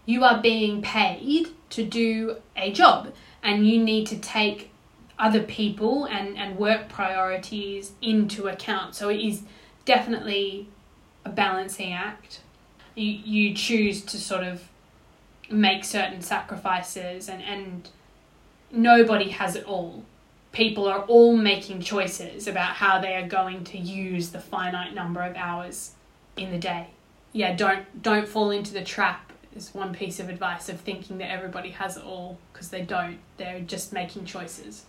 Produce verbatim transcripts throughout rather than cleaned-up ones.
you are being paid to do a job, and you need to take other people and, and work priorities into account. So it is definitely a balancing act. You you choose to sort of make certain sacrifices, and, and nobody has it all. People are all making choices about how they are going to use the finite number of hours in the day. Yeah, don't don't fall into the trap, is one piece of advice, of thinking that everybody has it all, because they don't. They're just making choices.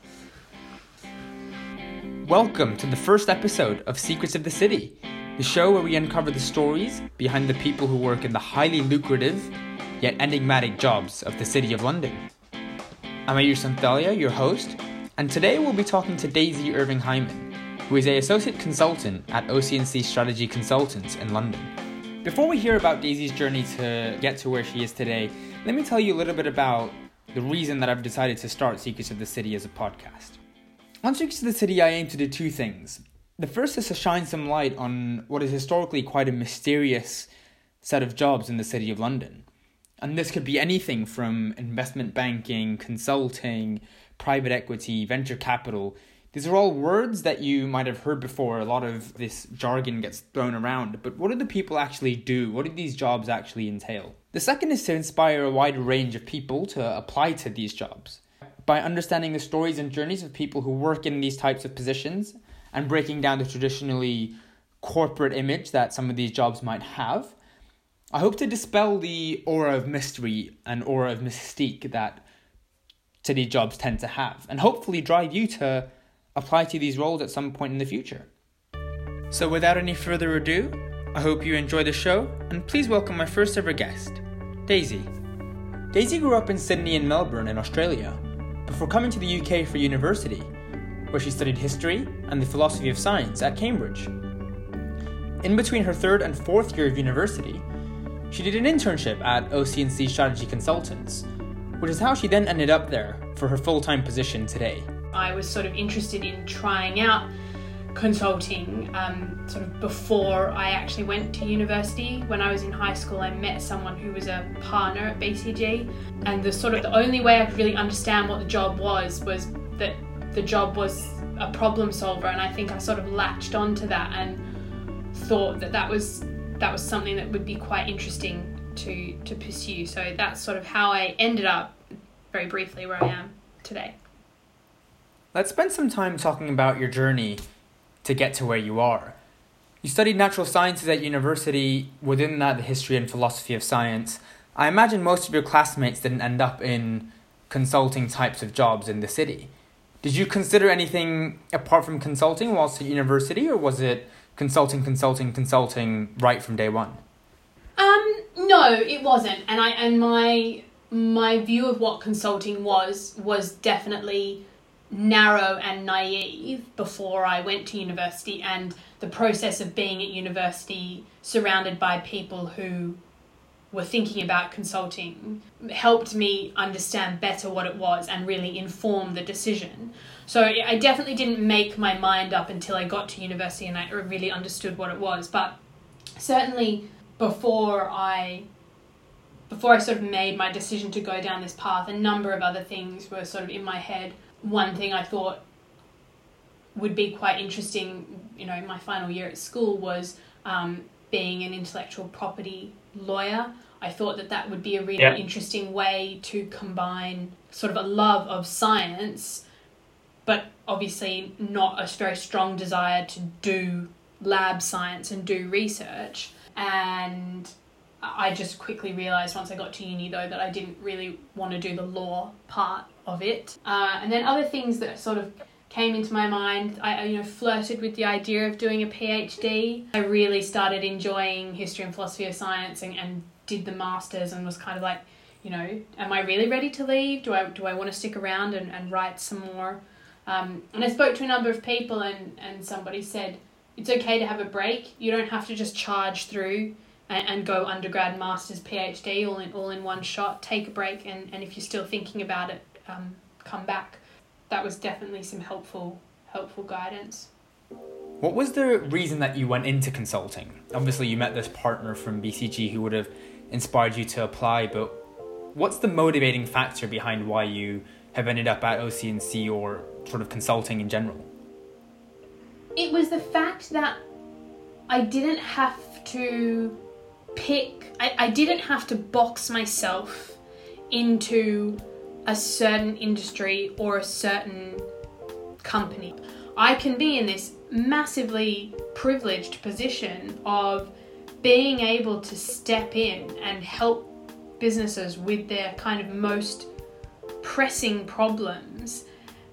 Welcome to the first episode of Secrets of the City, the show where we uncover the stories behind the people who work in the highly lucrative yet enigmatic jobs of the City of London. I'm Ayur Santhalia, your host, and today we'll be talking to Daisy Irving Hyman, who is an associate consultant at O C N C Strategy Consultants in London. Before we hear about Daisy's journey to get to where she is today, let me tell you a little bit about the reason that I've decided to start Secrets of the City as a podcast. On Secrets of the City, I aim to do two things. The first is to shine some light on what is historically quite a mysterious set of jobs in the City of London. And this could be anything from investment banking, consulting, private equity, venture capital. These are all words that you might have heard before. A lot of this jargon gets thrown around. But what do the people actually do? What do these jobs actually entail? The second is to inspire a wide range of people to apply to these jobs. By understanding the stories and journeys of people who work in these types of positions and breaking down the traditionally corporate image that some of these jobs might have, I hope to dispel the aura of mystery and aura of mystique that city jobs tend to have, and hopefully drive you to apply to these roles at some point in the future. So without any further ado, I hope you enjoy the show, and please welcome my first ever guest, Daisy. Daisy grew up in Sydney and Melbourne in Australia, before coming to the U K for university, where she studied history and the philosophy of science at Cambridge. In between her third and fourth year of university, she did an internship at O C N C Strategy Consultants, which is how she then ended up there for her full-time position today. I was sort of interested in trying out consulting um, sort of before I actually went to university. When I was in high school, I met someone who was a partner at B C G, and the sort of the only way I could really understand what the job was was that the job was a problem solver, and I think I sort of latched onto that and thought that that was that was something that would be quite interesting to to pursue. So that's sort of how I ended up, very briefly, where I am today. Let's spend some time talking about your journey to get to where you are. You studied natural sciences at university, within that the history and philosophy of science. I imagine most of your classmates didn't end up in consulting types of jobs in the city. Did you consider anything apart from consulting whilst at university, or was it consulting, consulting, consulting right from day one? Um, no, it wasn't. And I and my my view of what consulting was was definitely narrow and naive before I went to university, and the process of being at university surrounded by people who were thinking about consulting helped me understand better what it was and really inform the decision. So I definitely didn't make my mind up until I got to university and I really understood what it was. But certainly before I before I sort of made my decision to go down this path, a number of other things were sort of in my head. One thing I thought would be quite interesting, you know, in my final year at school was um, being an intellectual property lawyer. I thought that that would be a really yeah. interesting way to combine sort of a love of science, but obviously not a very strong desire to do lab science and do research. And I just quickly realised once I got to uni, though, that I didn't really want to do the law part of it. Uh, and then other things that sort of came into my mind, I you know flirted with the idea of doing a PhD. I really started enjoying history and philosophy of science and, and did the masters and was kind of like, you know, am I really ready to leave? Do I do I want to stick around and, and write some more? Um, and I spoke to a number of people, and, and somebody said, it's okay to have a break. You don't have to just charge through and, and go undergrad, masters, PhD all in all in one shot. Take a break, and, and if you're still thinking about it, um, come back. That was definitely some helpful helpful guidance. What was the reason that you went into consulting? Obviously you met this partner from B C G who would have inspired you to apply, but What's the motivating factor behind why you have ended up at O C N C or sort of consulting in general? It was the fact that I didn't have to pick, I, I didn't have to box myself into a certain industry or a certain company. I can be in this massively privileged position of being able to step in and help businesses with their kind of most pressing problems.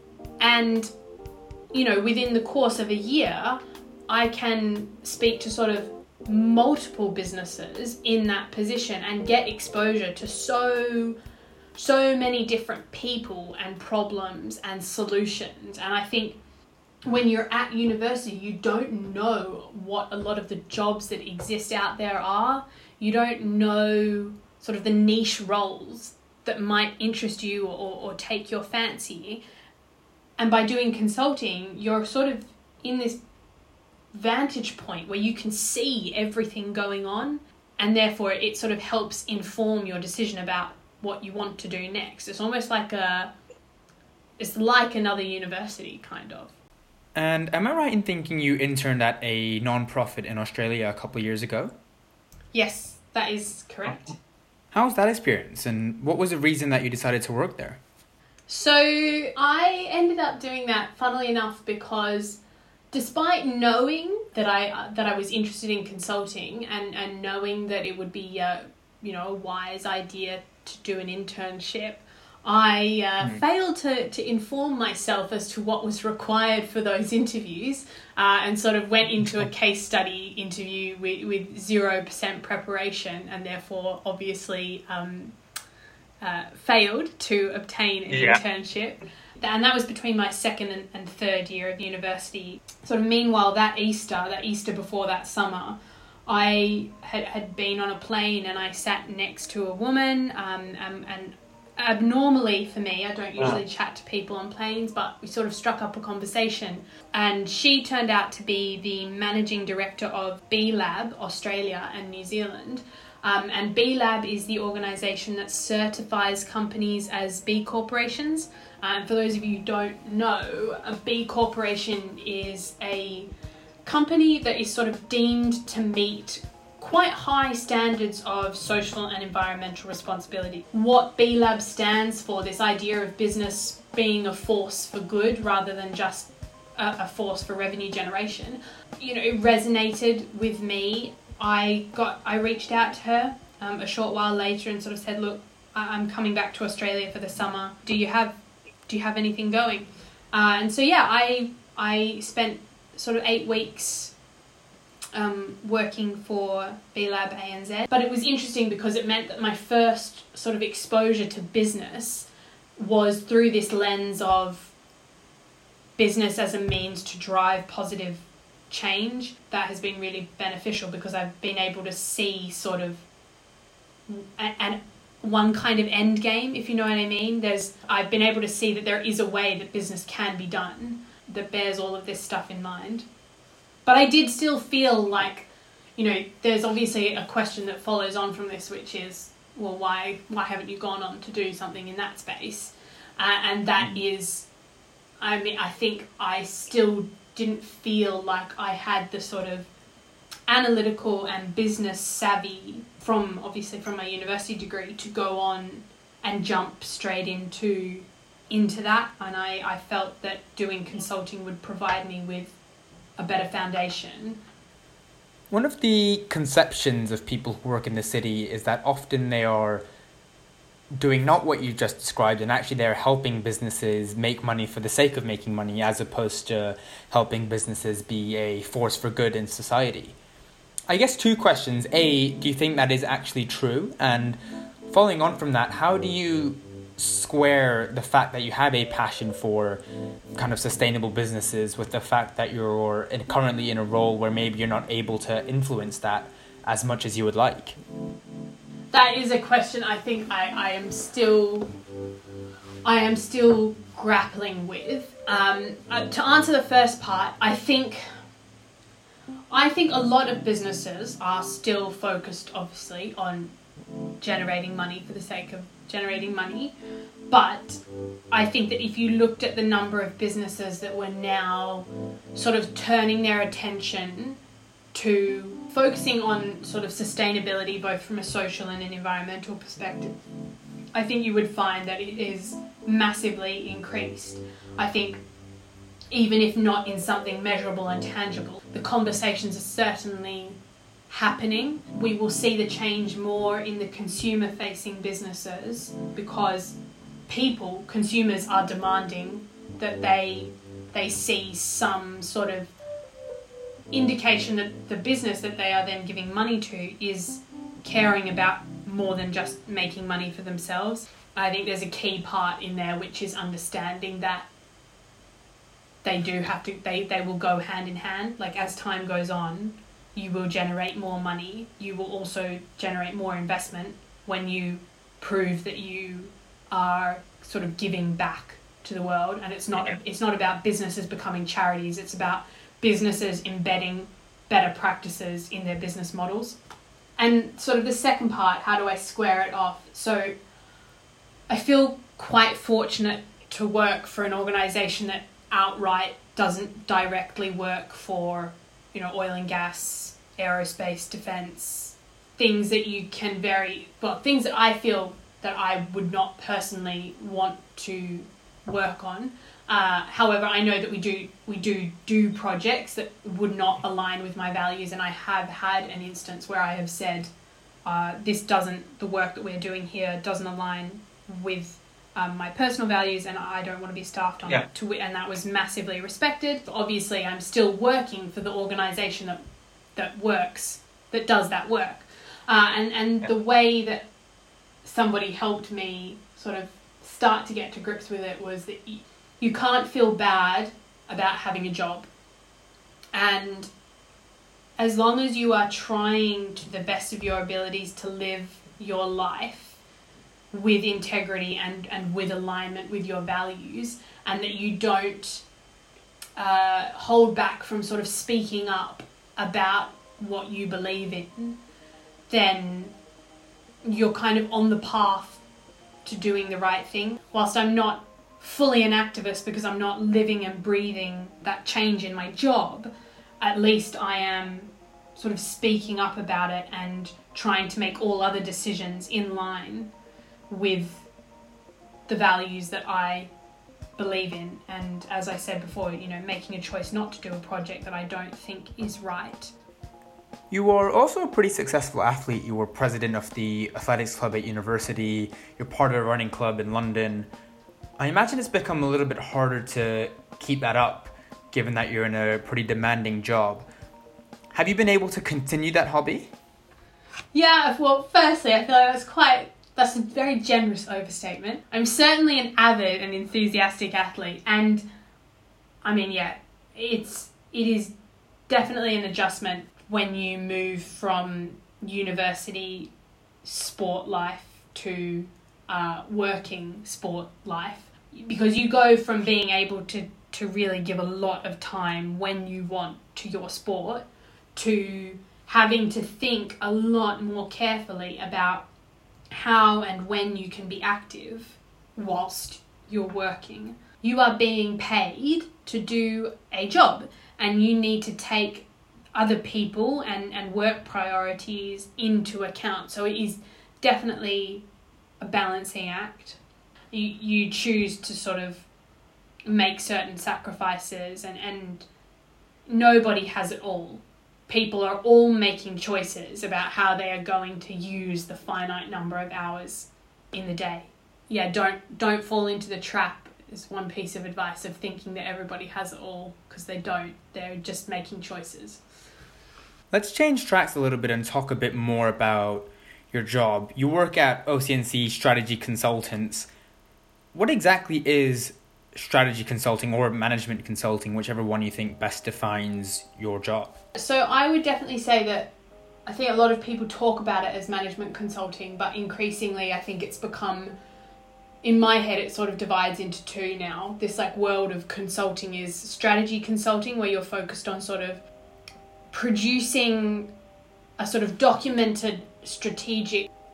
And, you know, within the course of a year, I can speak to sort of multiple businesses in that position and get exposure to so so many different people and problems and solutions. And I think when you're at university, you don't know what a lot of the jobs that exist out there are. You don't know sort of the niche roles that might interest you or, or take your fancy. And by doing consulting, you're sort of in this vantage point where you can see everything going on, and therefore it sort of helps inform your decision about what you want to do next. It's almost like a, it's like another university, kind of. And am I right in thinking you interned at a non-profit in Australia a couple of years ago? Yes, that is correct. How was that experience, and what was the reason that you decided to work there? So I ended up doing that, funnily enough, because despite knowing that I uh, that I was interested in consulting and, and knowing that it would be uh, you know a wise idea to do an internship, I uh, mm. failed to, to inform myself as to what was required for those interviews, uh, and sort of went into a case study interview with, with zero percent preparation, and therefore obviously um, uh, failed to obtain an yeah. internship. And that was between my second and, and third year of university. Sort of meanwhile, that Easter, that Easter before that summer, I had, had been on a plane and I sat next to a woman, um, and, and abnormally for me, I don't usually wow. chat to people on planes, but we sort of struck up a conversation. And she turned out to be the managing director of B Lab Australia and New Zealand. Um, and B Lab is the organisation that certifies companies as B corporations. And um, for those of you who don't know, a B corporation is a company that is sort of deemed to meet quite high standards of social and environmental responsibility. What B Lab stands for, this idea of business being a force for good rather than just a, a force for revenue generation, you know, it resonated with me. I got, I reached out to her um, a short while later and sort of said, look, I'm coming back to Australia for the summer. Do you have, do you have anything going? Uh, and so, yeah, I, I spent sort of eight weeks um, working for B Lab A N Z. But it was interesting because it meant that my first sort of exposure to business was through this lens of business as a means to drive positive change. That has been really beneficial because I've been able to see sort of an one kind of end game, if you know what I mean. There's I've been able to see that there is a way that business can be done that bears all of this stuff in mind. But I did still feel like, you know, there's obviously a question that follows on from this, which is, well, why why haven't you gone on to do something in that space? Uh, and that mm. is, I mean, I think I still didn't feel like I had the sort of analytical and business savvy from, obviously from my university degree, to go on and jump straight into into that. And I, I felt that doing consulting would provide me with a better foundation. One of the conceptions of people who work in the city is that often they are doing not what you just described, and actually they're helping businesses make money for the sake of making money, as opposed to helping businesses be a force for good in society. I guess two questions. A, do you think that is actually true? And following on from that, how do you square the fact that you have a passion for kind of sustainable businesses with the fact that you're in, currently in a role where maybe you're not able to influence that as much as you would like? That is a question I think I, I am still I am still grappling with. Um, uh, to answer the first part, I think I think a lot of businesses are still focused, obviously, on generating money for the sake of generating money. But I think that if you looked at the number of businesses that were now sort of turning their attention to focusing on sort of sustainability, both from a social and an environmental perspective, I think you would find that it is massively increased. I think even if not in something measurable and tangible, the conversations are certainly happening. We will see the change more in the consumer-facing businesses because people, consumers, are demanding that they they see some sort of indication that the business that they are then giving money to is caring about more than just making money for themselves. I think there's a key part in there which is understanding that they do have to, they, they will go hand in hand. Like as time goes on, you will generate more money. You will also generate more investment when you prove that you are sort of giving back to the world. And it's not, it's not about businesses becoming charities. It's about businesses embedding better practices in their business models. And sort of the second part, how do I square it off? So I feel quite fortunate to work for an organisation that outright doesn't directly work for, you know, oil and gas, aerospace, defence, things that you can very, well, things that I feel that I would not personally want to work on. Uh, however, I know that we do we do do projects that would not align with my values, and I have had an instance where I have said, uh, this doesn't, the work that we're doing here doesn't align with um, my personal values, and I don't want to be staffed on yeah. it. To, and that was massively respected. Obviously, I'm still working for the organisation that that works, that does that work. Uh, and, and yeah. the way that somebody helped me sort of start to get to grips with it was that you, you can't feel bad about having a job. And as long as you are trying to the best of your abilities to live your life with integrity and, and with alignment with your values, and that you don't uh, hold back from sort of speaking up about what you believe in, then you're kind of on the path to doing the right thing. Whilst I'm not fully an activist because I'm not living and breathing that change in my job, at least I am sort of speaking up about it and trying to make all other decisions in line with the values that I believe in. And as I said before, you know, making a choice not to do a project that I don't think is right. You are also a pretty successful athlete. You were president of the athletics club at university. You're part of a running club in London. I imagine it's become a little bit harder to keep that up, given that you're in a pretty demanding job. Have you been able to continue that hobby? Yeah, well, firstly, I feel like that's quite, that's a very generous overstatement. I'm certainly an avid and enthusiastic athlete, and I mean, yeah, it's, it is definitely an adjustment when you move from university sport life to uh, working sport life, because you go from being able to, to really give a lot of time when you want to your sport to having to think a lot more carefully about how and when you can be active whilst you're working. You are being paid to do a job, and you need to take other people and, and work priorities into account. So it is definitely a balancing act. You you choose to sort of make certain sacrifices, and, and nobody has it all. People are all making choices about how they are going to use the finite number of hours in the day. Yeah, don't don't fall into the trap, is one piece of advice, of thinking that everybody has it all, because they don't. They're just making choices. Let's change tracks a little bit and talk a bit more about your job. You work at O C N C Strategy Consultants. What exactly is strategy consulting or management consulting, whichever one you think best defines your job? So I would definitely say that I think a lot of people talk about it as management consulting, but increasingly I think it's become, in my head, it sort of divides into two now. This like world of consulting is strategy consulting, where you're focused on sort of producing a sort of documented strategic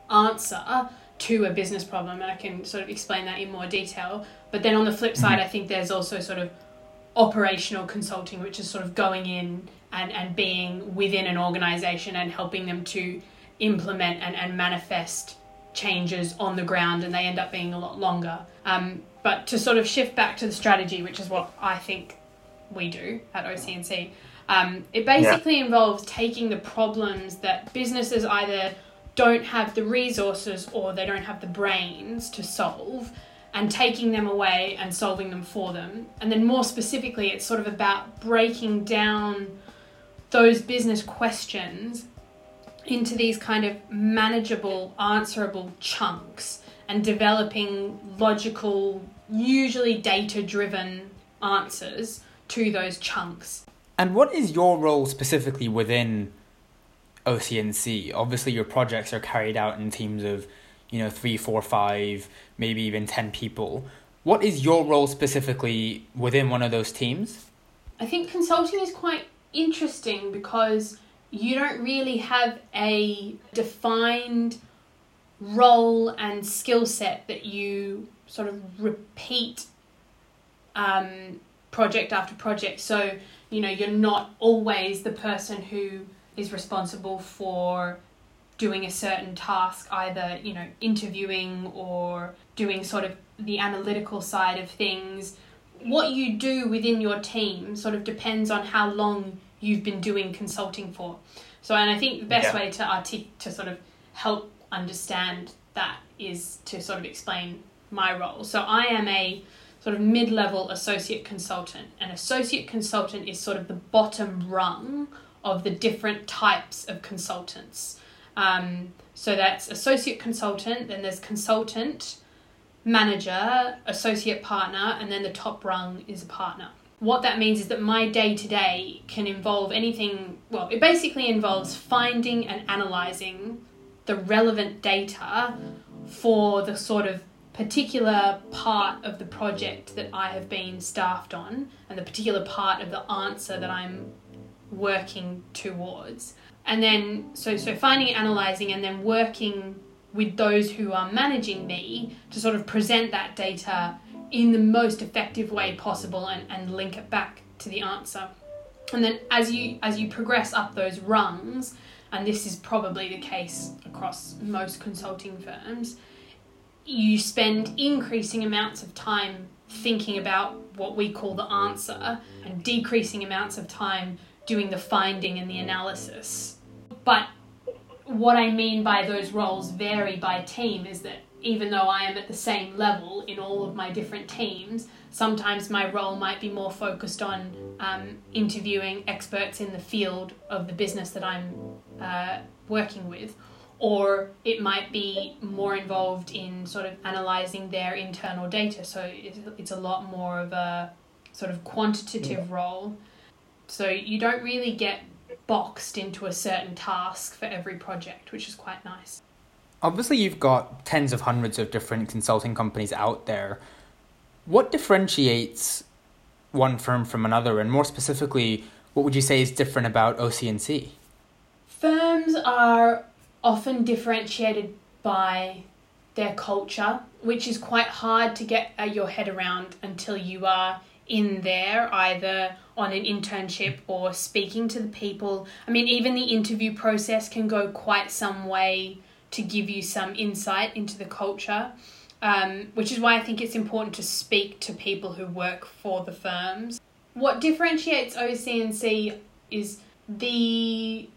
answer to a business problem, and I can sort of explain that in more detail. But then on the flip side, I think there's also sort of operational consulting, which is sort of going in and, and being within an organization and helping them to implement and, and manifest changes on the ground, and they end up being a lot longer. Um, but to sort of shift back to the strategy, which is what I think we do at O C N C, um, it basically yeah. involves taking the problems that businesses either don't have the resources or they don't have the brains to solve, and taking them away and solving them for them. And then more specifically, it's sort of about breaking down those business questions into these kind of manageable, answerable chunks and developing logical, usually data-driven answers to those chunks. And what is your role specifically within O C N C? Obviously, your projects are carried out in teams of, you know, three, four, five, maybe even ten people. What is your role specifically within one of those teams? I think consulting is quite interesting because you don't really have a defined role and skill set that you sort of repeat um, project after project. So, you know, you're not always the person who is responsible for doing a certain task, either, you know, interviewing or doing sort of the analytical side of things. What you do within your team sort of depends on how long you've been doing consulting for. So, and I think the best yeah. way to artic- to sort of help understand that is to sort of explain my role. So I am a sort of mid-level associate consultant. An associate consultant is sort of the bottom rung of the different types of consultants. Um, so that's associate consultant, then there's consultant, manager, associate partner, and then the top rung is a partner. What that means is that my day-to-day can involve anything, well, it basically involves finding and analysing the relevant data for the sort of particular part of the project that I have been staffed on and the particular part of the answer that I'm working towards. And then, so so finding, analysing, and then working with those who are managing me to sort of present that data in the most effective way possible and, and link it back to the answer. And then as you as you progress up those rungs, and this is probably the case across most consulting firms, you spend increasing amounts of time thinking about what we call the answer and decreasing amounts of time doing the finding and the analysis. But what I mean by those roles vary by team is that even though I am at the same level in all of my different teams, sometimes my role might be more focused on um, interviewing experts in the field of the business that I'm uh, working with, or it might be more involved in sort of analysing their internal data. So it's, it's a lot more of a sort of quantitative yeah. role. So you don't really get boxed into a certain task for every project, which is quite nice. Obviously, you've got tens of hundreds of different consulting companies out there. What differentiates one firm from another? And more specifically, what would you say is different about O C N C? Firms are often differentiated by their culture, which is quite hard to get your head around until you are in there, either on an internship or speaking to the people. I mean, even the interview process can go quite some way to give you some insight into the culture, um, which is why I think it's important to speak to people who work for the firms. What differentiates O C N C is the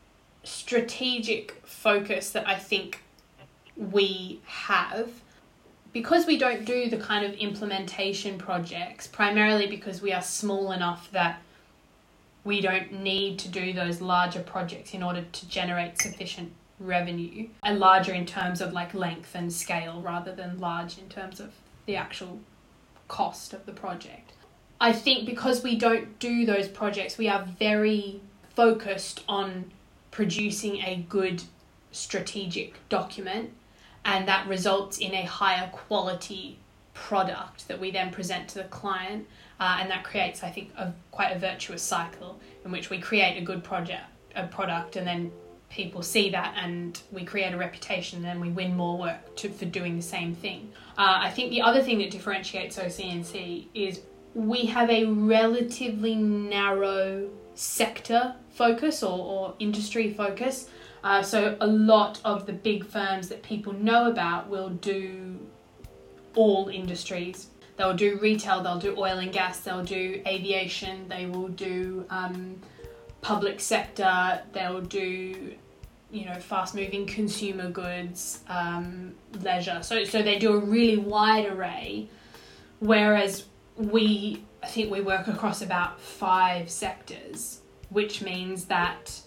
strategic focus that I think we have. Because we don't do the kind of implementation projects, primarily because we are small enough that we don't need to do those larger projects in order to generate sufficient revenue, and larger in terms of like length and scale rather than large in terms of the actual cost of the project. I think because we don't do those projects, we are very focused on producing a good strategic document, and that results in a higher quality product that we then present to the client, uh, and that creates, I think, a quite a virtuous cycle in which we create a good project, a product, and then people see that and we create a reputation and we win more work to, for doing the same thing. Uh, I think the other thing that differentiates O C N C is we have a relatively narrow sector focus or, or industry focus. Uh, so a lot of the big firms that people know about will do all industries. They'll do retail, they'll do oil and gas, they'll do aviation, they will do um, public sector, they'll do, you know, fast-moving consumer goods, um, leisure. So, so they do a really wide array, whereas we, I think we work across about five sectors, which means that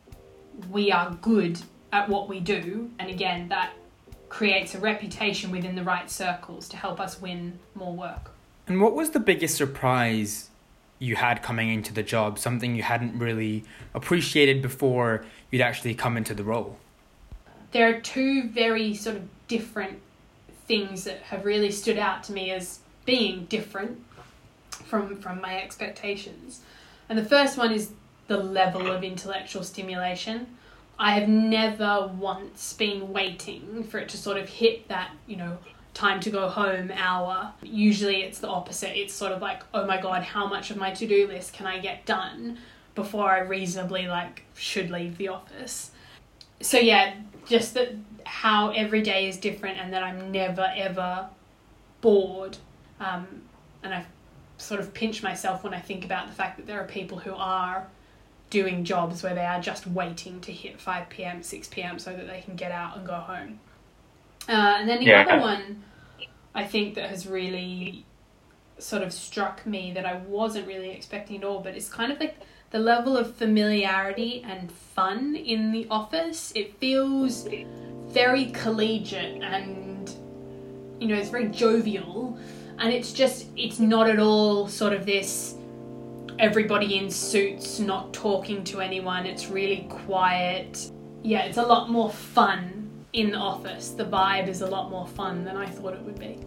we are good at what we do. And again, that creates a reputation within the right circles to help us win more work. And what was the biggest surprise you had coming into the job, something you hadn't really appreciated before you'd actually come into the role? There are two very sort of different things that have really stood out to me as being different from, from my expectations. And the first one is the level of intellectual stimulation. I have never once been waiting for it to sort of hit that, you know, time to go home hour. Usually it's the opposite. It's sort of like, oh my God, how much of my to-do list can I get done before I reasonably like should leave the office? So yeah, just that how every day is different and that I'm never ever bored. Um, and I sort of pinch myself when I think about the fact that there are people who are doing jobs where they are just waiting to hit five p.m, six p.m so that they can get out and go home. Uh, and then the yeah. other one I think that has really sort of struck me that I wasn't really expecting at all, but it's kind of like the level of familiarity and fun in the office. It feels very collegiate and, you know, it's very jovial, and it's just, it's not at all sort of this everybody in suits not talking to anyone. It's really quiet. Yeah, it's a lot more fun in the office. The vibe is a lot more fun than I thought it would be.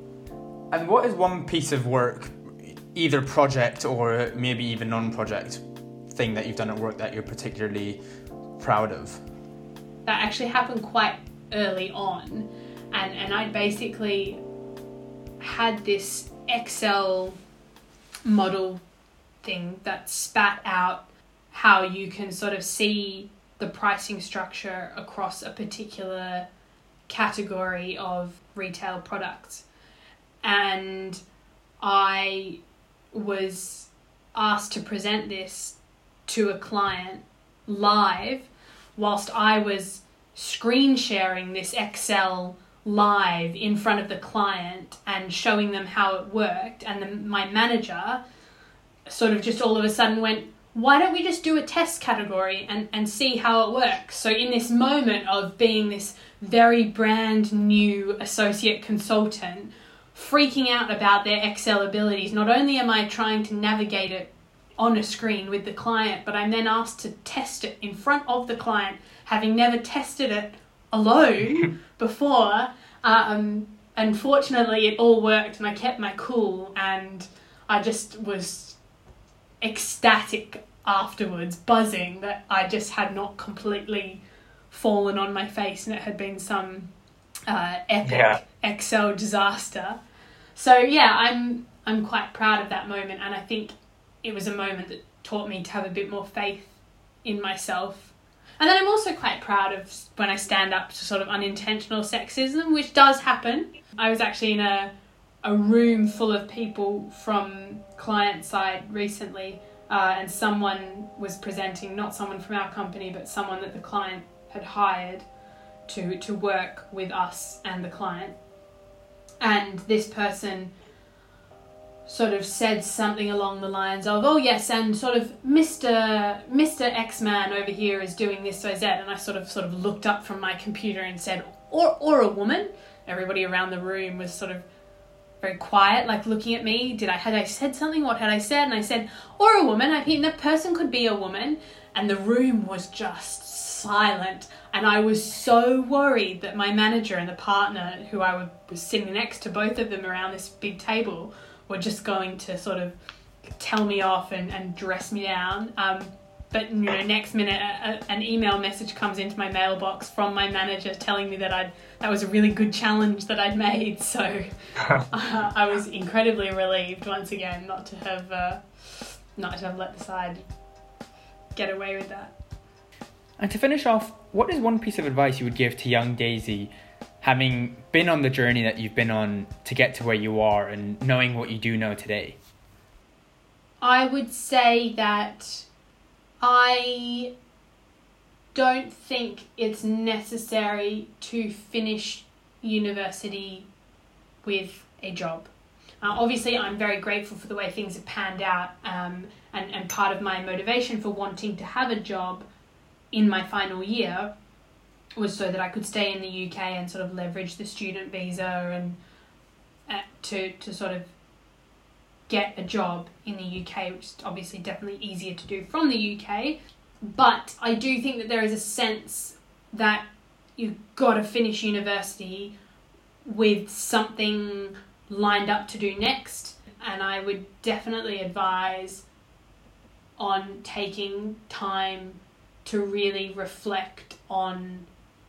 And what is one piece of work, either project or maybe even non-project thing that you've done at work that you're particularly proud of? That actually happened quite early on, and, and I basically had this Excel model thing that spat out how you can sort of see the pricing structure across a particular category of retail products. And I was asked to present this to a client live whilst I was screen sharing this Excel live in front of the client and showing them how it worked. And the, my manager sort of just all of a sudden went, why don't we just do a test category and, and see how it works? So in this moment of being this very brand new associate consultant, freaking out about their Excel abilities, not only am I trying to navigate it on a screen with the client, but I'm then asked to test it in front of the client, having never tested it alone before. Um, unfortunately, it all worked and I kept my cool, and I just was ecstatic afterwards, buzzing that I just had not completely fallen on my face and it had been some uh, epic yeah. Excel disaster. So yeah, I'm I'm quite proud of that moment, and I think it was a moment that taught me to have a bit more faith in myself. And then I'm also quite proud of when I stand up to sort of unintentional sexism, which does happen. I was actually in a a room full of people from client side recently, uh, and someone was presenting, not someone from our company, but someone that the client had hired to to work with us and the client. And this person sort of said something along the lines of, oh yes, and sort of Mister Mister X-Man over here is doing this, so that, and I sort of sort of looked up from my computer and said, or or a woman. Everybody around the room was sort of very quiet, like looking at me. Did I had I said something? What had I said? And I said, or a woman. I mean, the person could be a woman, and the room was just silent. And I was so worried that my manager and the partner, who I was sitting next to, both of them around this big table, were just going to sort of tell me off and, and dress me down. Um, but you know, next minute a, a, an email message comes into my mailbox from my manager telling me that I'd that was a really good challenge that I'd made. So uh, I was incredibly relieved once again not to have uh, not to have let the side get away with that. And to finish off, what is one piece of advice you would give to young Daisy, having been on the journey that you've been on to get to where you are and knowing what you do know today? I would say that I don't think it's necessary to finish university with a job. Uh, obviously, I'm very grateful for the way things have panned out, um, and, and part of my motivation for wanting to have a job in my final year was so that I could stay in the U K and sort of leverage the student visa and uh, to to sort of get a job in the U K, which is obviously definitely easier to do from the U K. But I do think that there is a sense that you've got to finish university with something lined up to do next. And I would definitely advise on taking time to really reflect on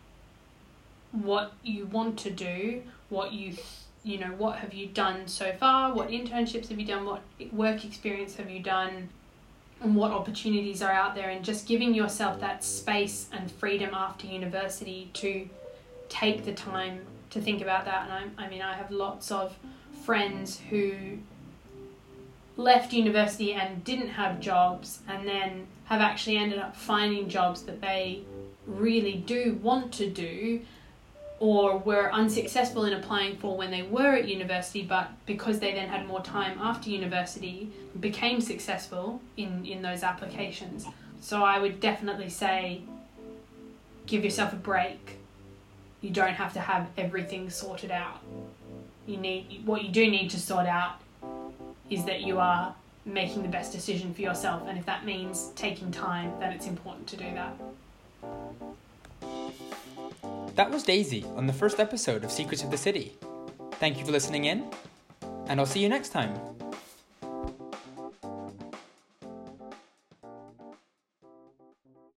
what you want to do, what you you know, what have you done so far, what internships have you done, what work experience have you done, and what opportunities are out there, and just giving yourself that space and freedom after university to take the time to think about that. And I, I mean, I have lots of friends who left university and didn't have jobs and then have actually ended up finding jobs that they really do want to do, or were unsuccessful in applying for when they were at university, but because they then had more time after university, became successful in, in those applications. So I would definitely say, give yourself a break. You don't have to have everything sorted out. You need, what you do need to sort out is that you are making the best decision for yourself, and if that means taking time, then it's important to do that. That was Daisy on the first episode of Secrets of the City. Thank you for listening in, and I'll see you next time.